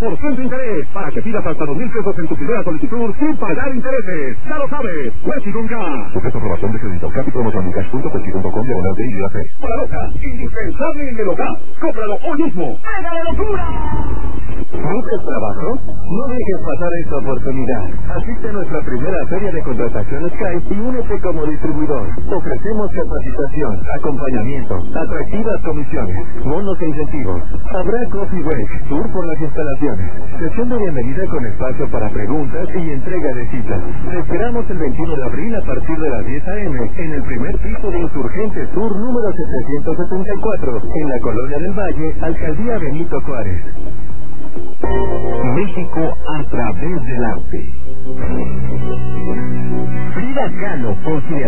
0% de interés para que pidas hasta 2,000 pesos en tu primera solicitud sin pagar intereses. Ya lo sabes, Westinghouse. Sujeto a aprobación de crédito. Capi promoción cash.westinghouse.com/de. Para loca, indispensable en el hogar. Cómpralo hoy mismo. ¡Haga la locura! ¿Buscas trabajo? No dejes pasar esta oportunidad. Asiste a nuestra primera feria de contratación Skype y únete como distribuidor. Ofrecemos capacitación, acompañamiento, atractivas comisiones, bonos e incentivos. Habrá coffee break, tour por las instalaciones, sesión de bienvenida con espacio para preguntas y entrega de citas. Te esperamos el 21 de abril a partir de las 10 a.m. en el primer piso de Insurgentes Sur número 774, en la Colonia del Valle, Alcaldía Benito Juárez. México a través del arte. Frida Kahlo,